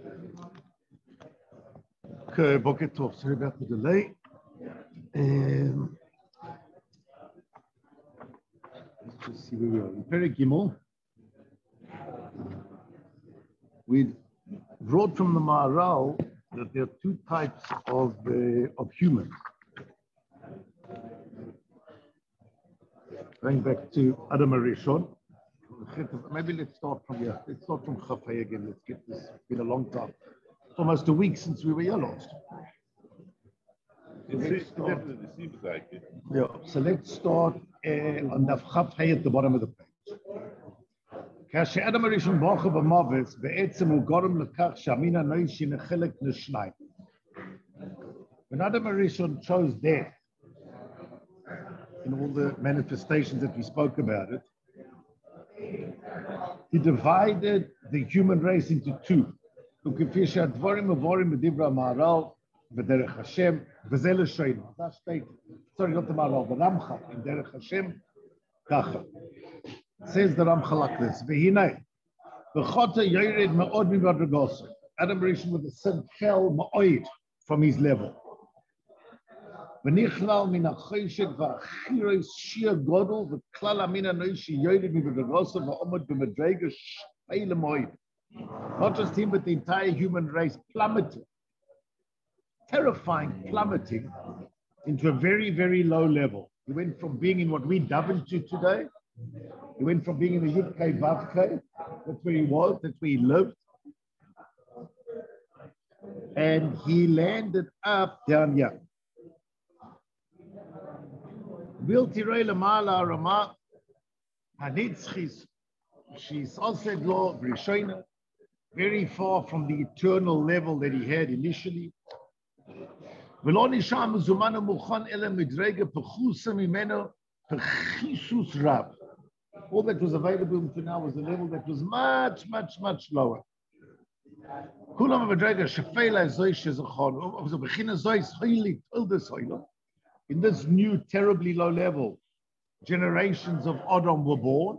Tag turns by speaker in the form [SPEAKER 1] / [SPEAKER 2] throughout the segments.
[SPEAKER 1] Okay, Boker Tov. Sorry about the delay. Let's just see where we are. In Perek Gimel, we brought from the Maharal that there are two types of humans. Going back to Adam Arishon. Maybe let's start from here. Let's start from Chafei again. Let's get this. It's been a long time. It's almost a week since we were here last. Yeah, so let's start on the Chafei at the bottom of the page. כאשר אדם הראשון ברוך במוות, בעצם הוא גורם לכך שהמין האנושי נחלק לשניים. When Adam Arishon chose death, in all the manifestations that we spoke about it, he divided the human race into two. וכפי שהדבורים עבורים בדברי המהר"ל בדרך השם, וזה לשונו. זה השטייט, sorry, not the מהר"ל, the Ramchal, in דרך השם, ככה. Says the Ramchal like this, והנה, וחוטא יורד מאוד ממדרגוסו. Adam Rishon with the sin fell מאוד from his level. ונכלל מן החושך והחירוס שיר גודל וכלל המין האנושי יורד ממדרגוסו ועומד במדרגה שפלה מאוד. Not just him, but the entire human race plummeted. Terrifying plummeting into a very, very low level. He went from being in what we dove into today. He went from being in the Yud-Kei, Vav-Kei. That's where he was, that's where he lived. And he landed up down here. Viltirei lamala rama hanitzchis she's also lo b'rishoina, very far from the eternal level that he had initially. All that was available to now was a level that was much, much, much lower. In this new, terribly low level, generations of Adam were born.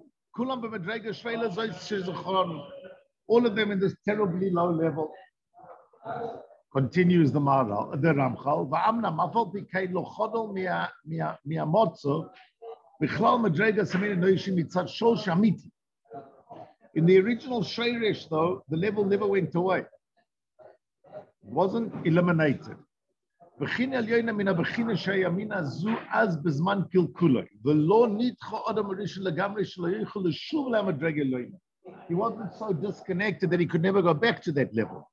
[SPEAKER 1] All of them in this terribly low level. Continues the Maharal, the Ramchal. In the original Sheirish, though, the level never went away. It wasn't eliminated. He wasn't so disconnected that he could never go back to that level.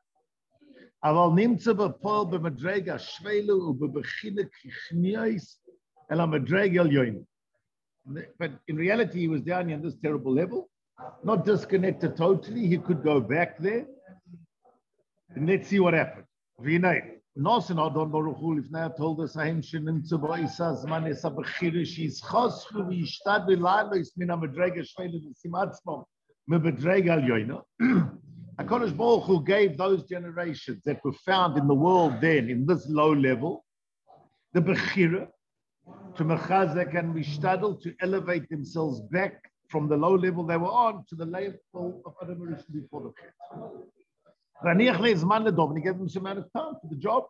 [SPEAKER 1] But in reality, he was down in this terrible level, not disconnected totally. He could go back there. And let's see what happened. Nosen Adon Baruch Hu Lifnei told us Ahim Shenim Tzuba Isa Zman Esa Bechirish Yischoschu V'Yishtad V'Lalo Is Min HaMedrega Shvei L'Nisim Atzmom Me'Medrega Al Yoina. HaKadosh Baruch Hu gave those generations that were found in the world then, in this low level, the Bechira, to Mechazek and Mishtadel, to elevate themselves back from the low level they were on to the level of Adam Rishon before the Chet. And he gave them some amount of time for the job.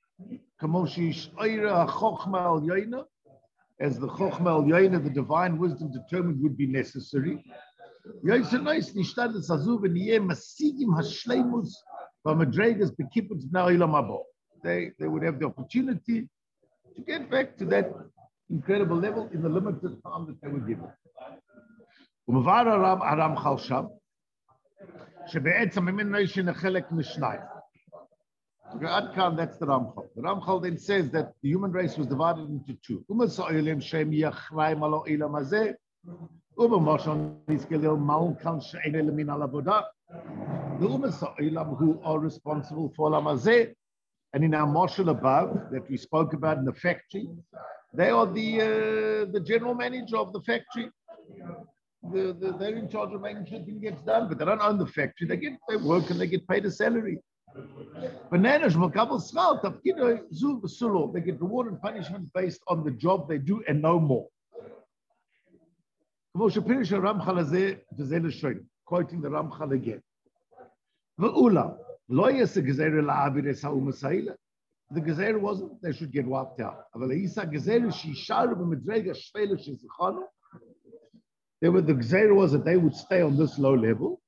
[SPEAKER 1] As the Chochma al Yoina, the divine wisdom determined would be necessary. They would have the opportunity to get back to that incredible level in the limited time that they were given. That's the Ramchal. The Ramchal then says that the human race was divided into two. The who are responsible for Lamazeh, and in our marshal above that we spoke about in the factory, they are the general manager of the factory. They're in charge of making sure things gets done, but they don't own the factory. They work and they get paid a salary. They get reward and punishment based on the job they do and no more. Quoting the Ramchal again. The Gezerah wasn't they should get wiped out. There were the Gezerah was that they would stay on this low level.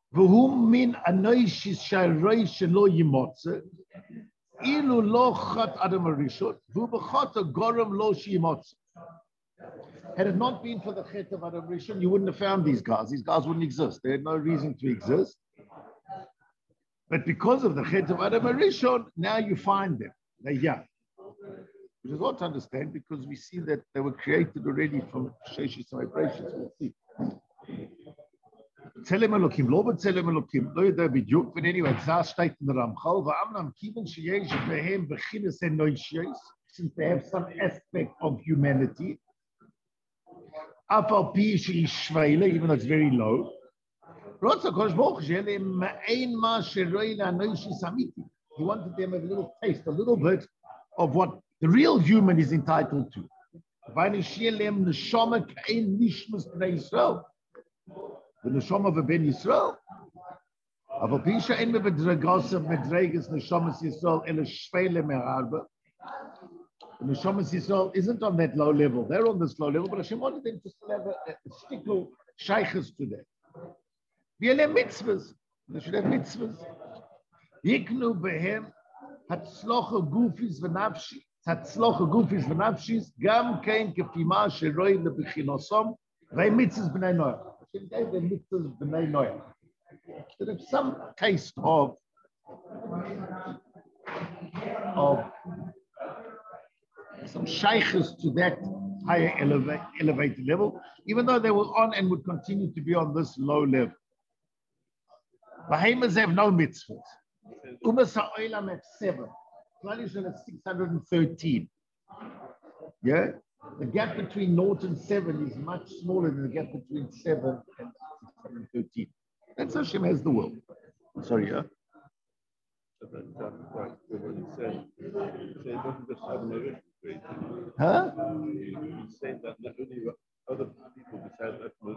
[SPEAKER 1] Had it not been for the Chet of Adam Rishon, you wouldn't have found these guys. These guys wouldn't exist. They had no reason to exist. But because of the Chet of Adam Rishon, now you find them. They're young. Which is hard to understand because we see that they were created already from Sheshis vibrations. We'll see. Tzelem Elokim, lo b'tzelem Elokim, lo yedeh b'diuk, but anyway, Zah steht in the Ramchal, va'amnam kiven sheyesh behem b'chines enoishiyos, since they have some aspect of humanity, afal pi she'ish shveile, even though it's very low, Rotza Kodesh Baruch Hu, she'elem ma'ein ma she'roi la'anoishis amiti. He wanted them a little taste, a little bit of what the real human is entitled to. V'ani she'elem neshama k'ein nishmas b'nei Yisrael. The neshama of Ben Yisrael. Aber Pisha ein mit Bedragos of Medreges neshamas Yisrael el shveile me'arba. The neshamas Yisrael isn't on that low level. They're on this low level, but Hashem wanted them to still have a stickle shaykhs to them. V'yelem mitzvahs. They should have mitzvahs. Yiknu behem hatzlocha gufis v'nafshi. Hatzlocha gufis v'nafshis gam kein kefima sheroi lebechinosom v'mitzvahs b'nei Noach. Gave them mitzvahs b'nei Noach. They have some taste of some shaykhs to that higher elevated level, even though they were on and would continue to be on this low level. Bahamas have no mitzvahs. Umas ha'olam have 7. Tradition is 613. Yeah? The gap between 0 and 7 is much smaller than the gap between 7 and 613. That's Hashem has the world. Sorry, yeah? Huh?
[SPEAKER 2] He's saying that not only other people besides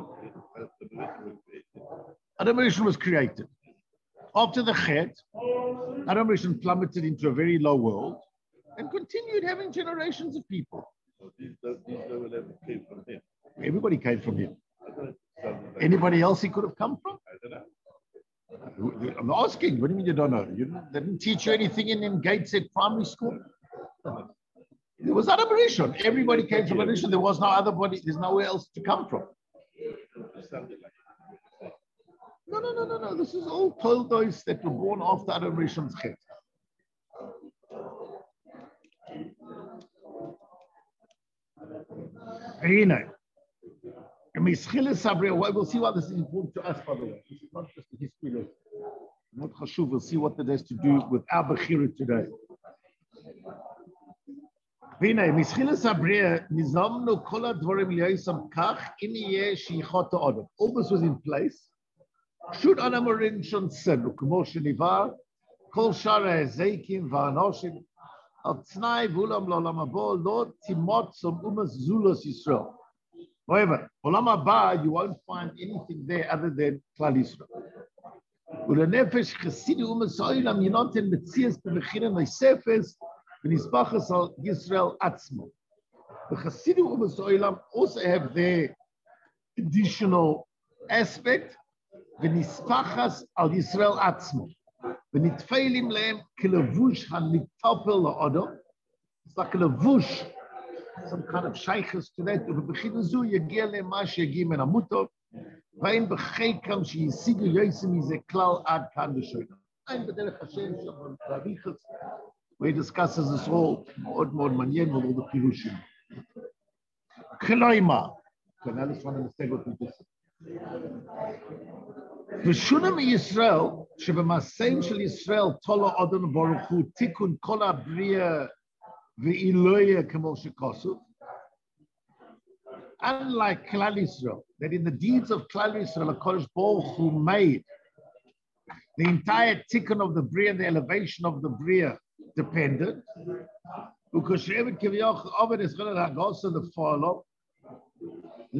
[SPEAKER 1] Adam Rishon was created. After the Chet, Adam Rishon plummeted into a very low world and continued having generations of people.
[SPEAKER 2] These came from him.
[SPEAKER 1] Everybody came from him. Anybody else he could have come from?
[SPEAKER 2] I don't know.
[SPEAKER 1] I'm asking. What do you mean you don't know? They didn't teach you anything in Gateshead Primary School? There was Adam Rishon. Everybody came from Adam Rishon. There was no other body. There's nowhere else to come from. No. This is all Toldos that were born after Adam Rishon's Chet. You know, we'll see why this is important to us, by the way. This is not just a history lesson. Not chashuv. We'll see what that has to do with our Bechira today. All this was in place. Should Adam Rishon sin, Kol Shara Ezekim Va'anoshim Al Tznai V'Ulam L'Olam Haba Lo Timotzom Umas Zulus Yisrael. However, Olam Haba, you won't find anything there other than Klal Yisrael. U'lenefesh Chasidi Umas Oilam Yinoten Metzias B'Mechina Noisefes V'Nisbachas Al Yisrael Atzmo. The Chasidi Umas Oilam also have their additional aspect V'Nisbachas Al Yisrael Atzmo. V'nitfeilim lehem kelevush hanitapel la'adam. It's like a levush, some kind of shaykhs to that. V'b'chidazu yagia lehem ma she'yagim en amutov. V'ayin b'cheikam she'yisigu yosim mizeh klal ad kan l'shoyna. Ein b'derech Hashem shabbat b'arichas, where he discusses this all more manyen with all the pirushim. Keloima. Okay, now let's want to understand what we just said. V'shunam Yisrael, sheb'maseim shel Yisrael tola Adon Baruch Hu tikun kol ha'briya v'iloya k'mo shekosuf. Unlike Klal Yisrael, that in the deeds of Klal Yisrael, HaKadosh Baruch Hu made the entire tikkun of the bria, the elevation of the bria, dependent. Because she'evet kivyoch oved eschol ha'gosa the follow. To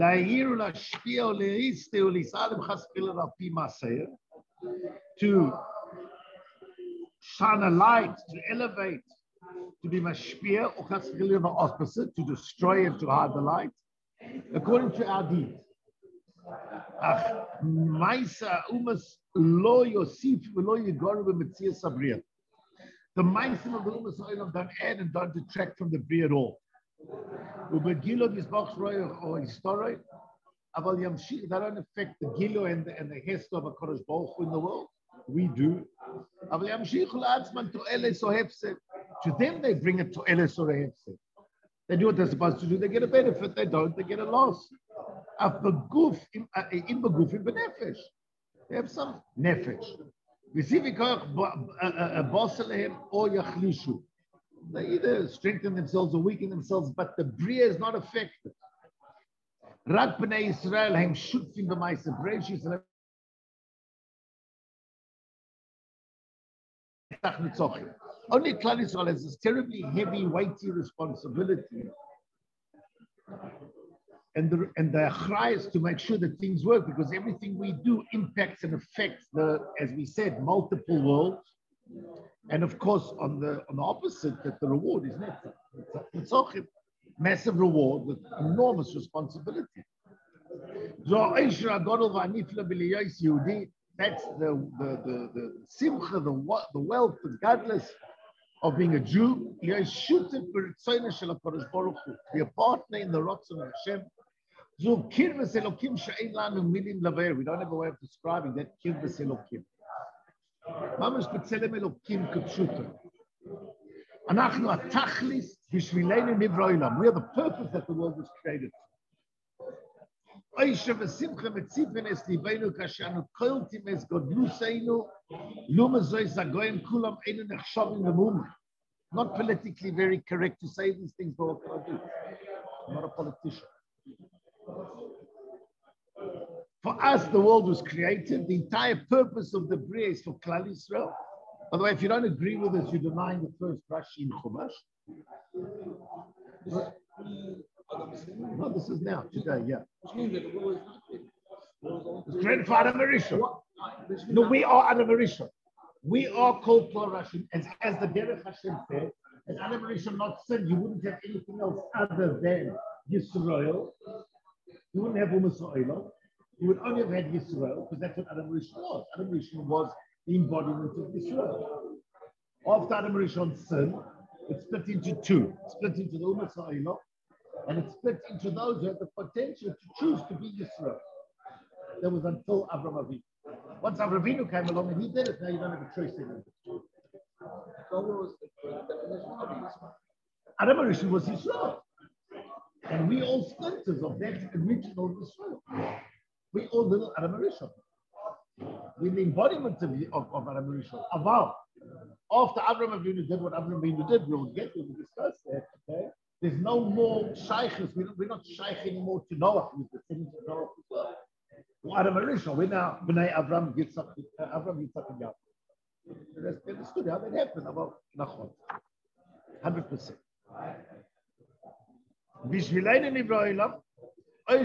[SPEAKER 1] shine a light, to elevate, to be mashpia, or the opposite, to destroy and to hide the light, according to our deeds. Maisa umas lo yosif v'lo yigoru b'metzias habriya. The Maisim of the Umas Olam don't add and don't detract from the Bria at all. Ubegilo Gizbach Roy or Historia, Aval Yamshi, they don't affect the Gilo and the Hest of a Kodesh Baruch Hu in the world. We do. Aval Yamshi Chulatzman to Eles or Hefse. To them, they bring it to Eles or Hefse. They do what they're supposed to do, they get a benefit. They don't, they get a loss. Afbeguf in Beguf in Benefesh. They have some Nefesh. They either strengthen themselves or weaken themselves, but the Bria is not affected. Rak b'nei Yisrael hem shutfim b'ma'aseh Bereshis. Only Klal Yisrael has this terribly heavy, weighty responsibility. And the achra is to make sure that things work, because everything we do impacts and affects as we said, multiple worlds. And of course, on the opposite, that the reward is netzach. Massive reward with enormous responsibility. That's the simcha, the wealth, the godless of being a Jew. Be a partner in the Ratzon of Hashem. We don't have a way of describing that kirvas Elokim. Mamash b'tzelem Elokim k'pshuto. Anachnu atachlis b'shvileinu nivra olam. We are the purpose that the world was created. Oisha v'simcha metzifen es libeinu kashanu koltim es godluseinu luma zois agoyim kulam einu nechshavim lemum. Not politically very correct to say these things, but what can I do? I'm not a politician. For us, the world was created. The entire purpose of the Bria is for Klal Yisrael. By the way, if you don't agree with us, you're denying the first Rashi in Chumash. No, this is now, today, yeah. It's created for Adam Rishon. No, we are Adam Rishon. We are called Klal Rashim. As the Derech Hashem said, as Adam Rishon not said, you wouldn't have anything else other than Yisrael. You wouldn't have Umas Ha'olam. You would only have had Yisrael, because that's what Adam Rishon was. Adam Rishon was the embodiment of Yisrael. After Adam Rishon's sin, it split into two. It split into the Umas Ha'olam, and it split into those who had the potential to choose to be Yisrael. That was until Avraham Avinu. Once Avraham Avinu came along and he did it, now you don't have a choice anymore. So what was the definition of Yisrael? Adam Rishon was Yisrael. And we all splinters of that original Yisrael. We all little Adam Rishon. We're the embodiment of Adam Rishon. Aval. After Avraham Avinu did what Avraham Avinu did, we'll discuss that, okay? There's no more shaykhs. We're not shaykh anymore to Noah. We're descending to Noah as well. Adam Rishon. We're now B'nai Avram Yitzchak and Yaakov. They understood how that happened. About Nachon. 100%. Bishvileinu nivra olam. When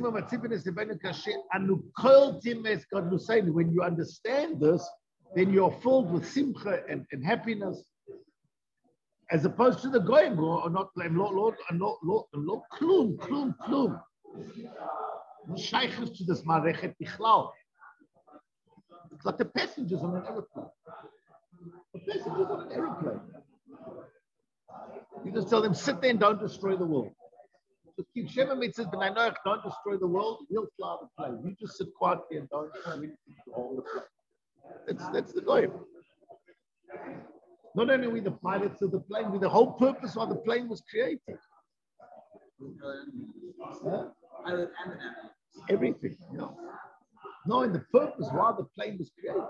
[SPEAKER 1] you understand this, then you're filled with simcha and happiness, as opposed to the goyim who are not klum. Shaykhs to this marechet bichlal. It's like the passengers on an aeroplane. The passengers on an aeroplane. You just tell them, sit there and don't destroy the world. Just keep Shema Mitzvah B'nai Noach, don't destroy the world, we'll fly the plane. You just sit quietly and don't have anything to hold the plane. That's the goal. Not only are we the pilots of the plane, we're the whole purpose why the plane was created. Everything. No. Knowing the purpose why the plane was created.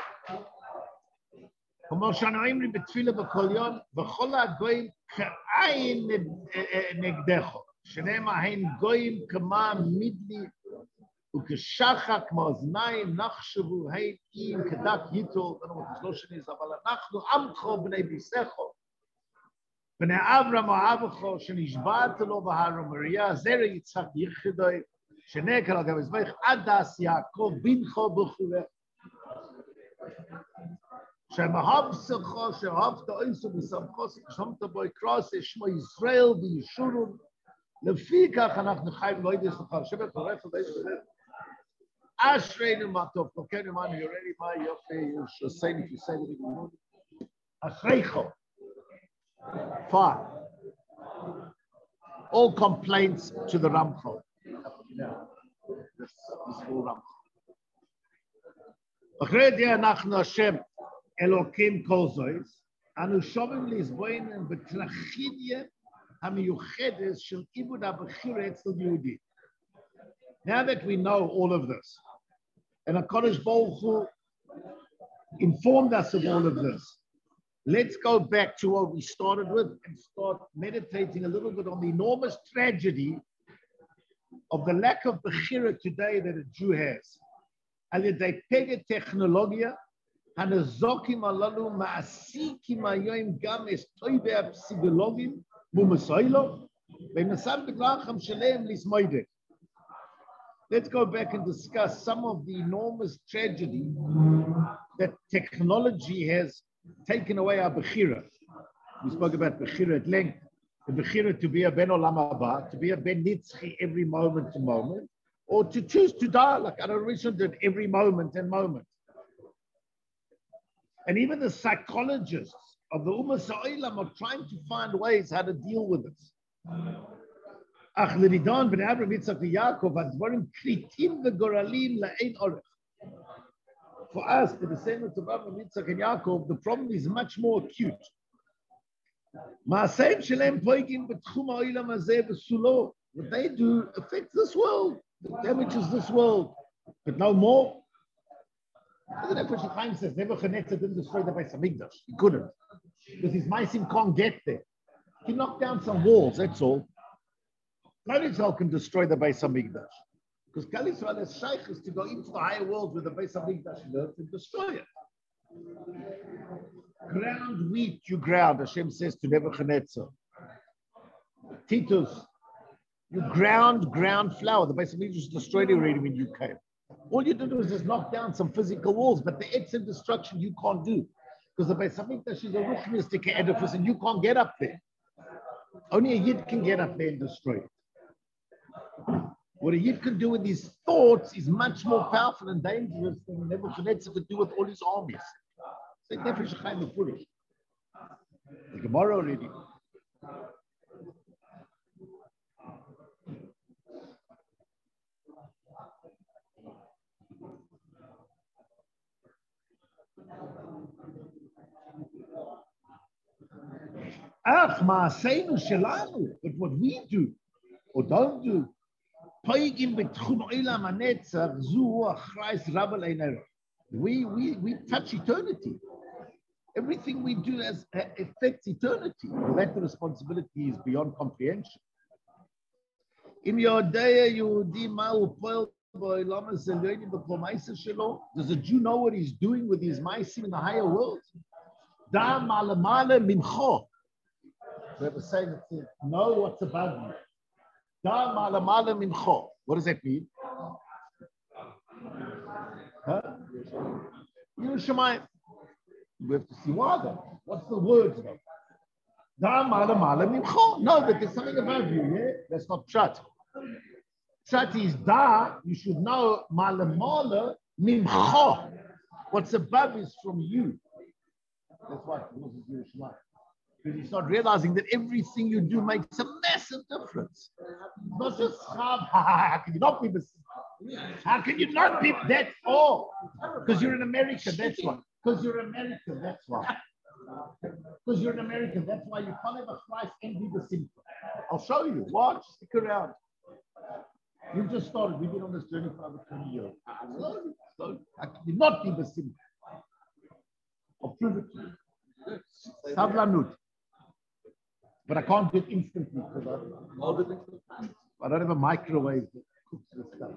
[SPEAKER 1] כמו שאנו בתפילה בכל יום, וכל הגויים כעין נגדך. שנאמר, הן גויים כמה מידלי, וכשחק כמו אוזניים, נחשבו, הן אם כדק ייתו, אבל אנחנו עמכו בני ביסכו, בני אברהם אהבכו, שנשבעת לו בהר המוריה, זרע יצחק יחידוי, שנקרא גם מזבח, עדס יעקב בנכו וכו'. שמהבסך שאהבת אויסו מסמכוס כשמת בו קרוס שמו ישראל וישורון לפי כך אנחנו חיים לא ידעס לך שבט עורף ובאיש בלב אשרינו מה טוב תוקנו מה נראי מה יופי שעושים כיסאים וגמון אשריכו 5 all complaints to the Ramchal this whole Ramchal אחרי זה אנחנו השם אלוקים כל זויס, אנו שומעים להסבוין בטרחידיה המיוחדת של עיבוד הבחירה אצל יהודי. Now that we know all of this, and HaKadosh Baruch Hu informed us of all of this, let's go back to what we started with and start meditating a little bit on the enormous tragedy of the lack of bechira today that a Jew has. Al-yadei pega technologia, הנזוקים הללו מעסיקים היום גם את טובי הפסיכולוגים ומסוילו, ונסם בגללכם שלהם לסמוידה. Let's go back and discuss some of the enormous tragedy that technology has taken away our Bechira. We spoke about Bechira at length. The Bechira to be a Ben Olam Haba, to be a Ben Nitzchi every moment to moment, or to choose to die like Adoration did every moment and moment. And even the psychologists of the Ummah Sa'ilam are trying to find ways how to deal with this. Ach l'ridon ben Abraham Yitzchak Yaakov advarim kritim v'goralim la'ein orech. For us, the descendants of Abraham Yitzchak and Yaakov, the problem is much more acute. Ma'aseim shelem poigim b'tchum ha'olam hazeh v'sulo. What they do affects this world, it damages this world, but no more. The Nefesh Chaim says Nebuchadnezzar didn't destroy the Beis Hamikdash. He couldn't, because his Maisim can't get there. He knocked down some walls. That's all. Klal Yisrael can destroy the Beis Hamikdash, because Klal Yisrael has shaykhs to go into the higher world with the Beis Hamikdash learns and destroy it. Ground wheat you ground, Hashem says to Nebuchadnezzar. Titus, you ground flour. The Beis Hamikdash was destroyed already when you came. All you did was just knock down some physical walls, but the etzem destruction you can't do, because the Beis Hamikdash is a ruchnistic edifice and you can't get up there. Only a Yid can get up there and destroy it. What a Yid can do with his thoughts is much more powerful and dangerous than Nebuchadnezzar could do with all his armies. It's like Nefesh Chaim Mefurish. The Gemara already. Ach, ma'aseinu shelanu, but what we do or don't do, poigim betchum olam hanetzach zu achrais rabel einer. We touch eternity. Everything we do affects eternity. Well, that the responsibility is beyond comprehension. In Yodea Yehudi ma'u poel ba'olam hazelyonim b'kol ma'aser shelo. Does a Jew know what he's doing with his ma'asim in the higher world? Da malamale mincho. We have a saying that says, know what's above you. Da malamala mincho. What does that mean? Huh? Yerushalayim. We have to see why though. What's the words though? Da malamala mincho. No, that there's something above you, yeah? That's not pshat. Pshat is da, you should know malamala mincho. What's above is from you. That's why it was Yerushalayim. Because you start realizing that everything you do makes a massive difference. Not just how can you not be how can you not be that's all? Because you're in America, that's why. Because you're American, that's why. Because you're in America, that's why you can't have a slice and be the simple. I'll show you. Watch, stick around. You just started. We've been on this journey for over 20 years. Slowly. How can you not be the simple? I'll prove it to you. Savlanut. But I can't do it instantly because I don't have a microwave that cooks this stuff.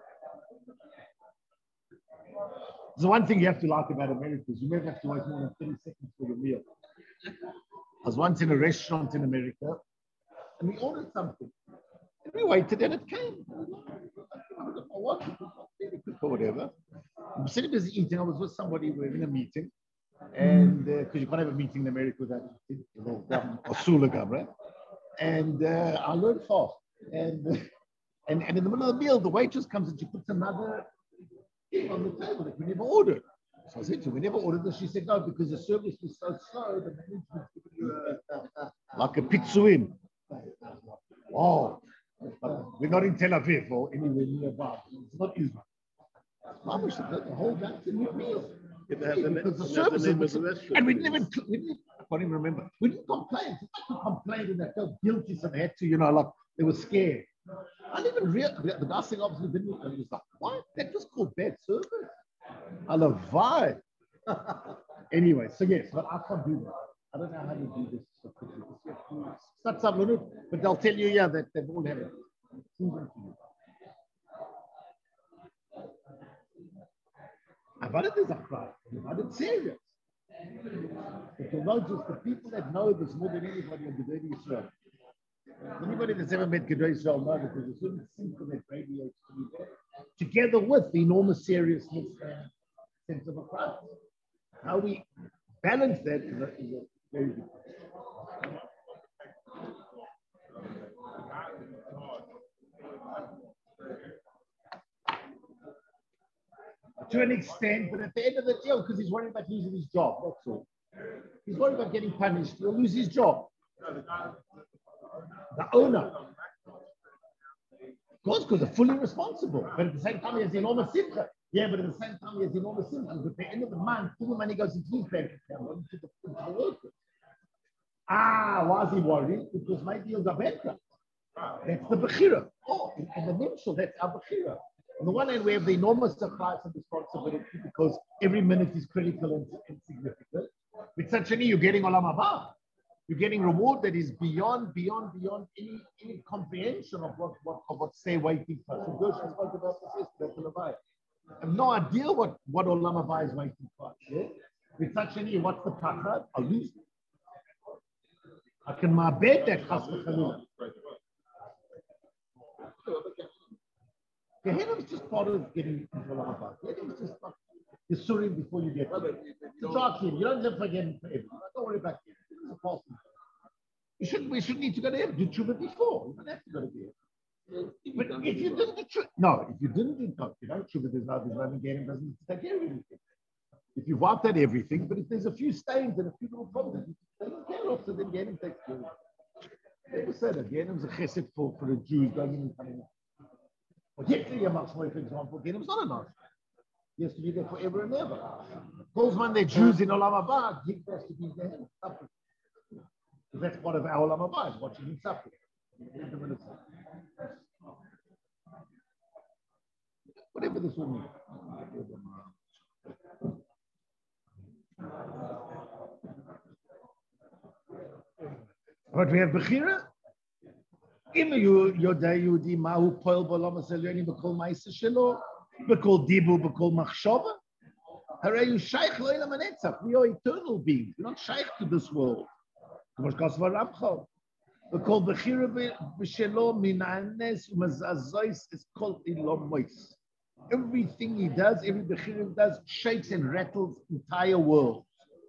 [SPEAKER 1] There's one thing you have to like about America is you never have to wait more than 30 seconds for your meal. I was once in a restaurant in America and we ordered something. And we waited and it came. I don't know what, it was really quick or whatever. I'm sitting busy eating. I was with somebody, we were in a meeting. and because you can't have a meeting in America without or Sula right? And I learned fast. And in the middle of the meal, the waitress comes and she puts another thing on the table that we never ordered. So I said to her, we never ordered this. She said, no, because the service was so slow, the management's giving you like a pizzuin. Oh, we're not in Tel Aviv or anywhere nearby. It's not Israel. Mama said, the whole that's a new meal. Because the service and we didn't, I can't even remember. We didn't complain. It's like we complained and they felt guilty, so they had to, like they were scared. I didn't even realize the guy saying obviously didn't. And he was like, what? That was called bad service. I love vibe. Anyway, so yes, but I can't do that. I don't know how to do this so quickly. It's not but they'll tell you, that they've all had it. But it is a crime. But it's serious. But you'll notice the people that know this more than anybody in Gedei Israel. Anybody that's ever met Gedei Israel knows that there's a certain symptom that radiates to me there, together with the enormous seriousness and sense of a crime. How we balance that is a very good question. To an extent, but at the end of the day, because he's worried about losing his job, that's all. He's worried about getting punished. He'll lose his job. The owner. Of course, because they're fully responsible. But at the same time, he has enormous simcha. Yeah, but at the same time, he has enormous simcha. Because at the end of the month, all the money goes into his bank account, into the workers. Why is he worried? Because maybe he'll go bankrupt. That's the Bechira. And the Nimshal, that's our Bechira. On the one hand, we have the enormous sacrifice and responsibility because every minute is critical and significant. With such you're getting Olam Haba. You're getting reward that is beyond any comprehension of what say waiting for. So Gershon spoke about this yesterday. I have no idea what Olam Haba is waiting for. Yeah? With such what's the pachad? I'll lose it. I can ma'abed that chas v'chalila. Gehenna is just part of getting into Olam Haba. Gehenna is just like the surim before you get there. It's a dark game. You don't live for Gehenna forever. Don't worry about it. This is a false thing. We should need to go there. Do tshuva before. You don't have to go to there. But if you didn't do tshuva, if you didn't do tshuva, there's no Gehenna doesn't take care of anything. If you wiped out everything, but if there's a few stains and a few little problems, you take care of, so then Gehenna takes care of it. Never said that. Gehenna is a chesed for the Jews. Don't even come in. But yesterday, for example, Gehenna is not a nice. He has to be there forever and ever. Calls man the Jews in Olam Haba, he has to be there suffering. Because that's part of our Olam Haba, is watching him suffer. Whatever this will mean. But we have Bechira. If you Yodai Yudi Mahu Poil Bolam Aselioni Bekol Ma'isa Shelo, Bekol Dibu, Bekol Machshava. Hare you Shaykh Lo'ilam Hanetzach. We are eternal beings. We're not Shaykh to this world. Bekol Bechira B'Shelo Minanes Umazazois is called Ilom Mois. Everything he does, every Bechira he does, shakes and rattles entire world.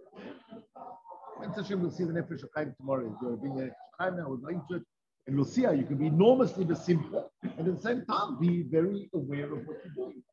[SPEAKER 1] We'll see the Nefesh HaChaim tomorrow. We're being a Chaim now, we're going to it. And we'll see how you can be enormously besimcha and at the same time be very aware of what you're doing.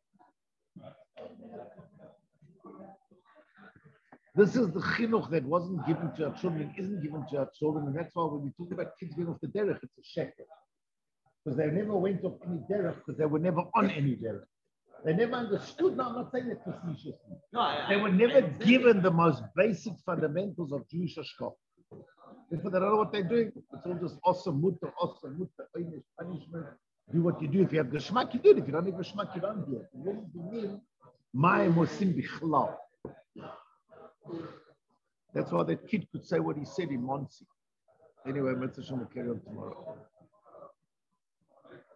[SPEAKER 1] This is the chinuch that wasn't given to our children, isn't given to our children, and that's why when we talk about kids going off the derech, it's a sheker. Because they never went off any derech, because they were never on any derech. They never understood. No, I'm not saying that facetiously. They were never given the most basic fundamentals of Jewish hashkafa. Therefore, they don't know what they're doing. It's all just awesome, mutter, punishment. Do what you do. If you have geshmak, you do it. If you don't have geshmak, you don't do it. What does it mean? That's why that kid could say what he said in Monsi. Anyway, Mitzvah will carry on tomorrow.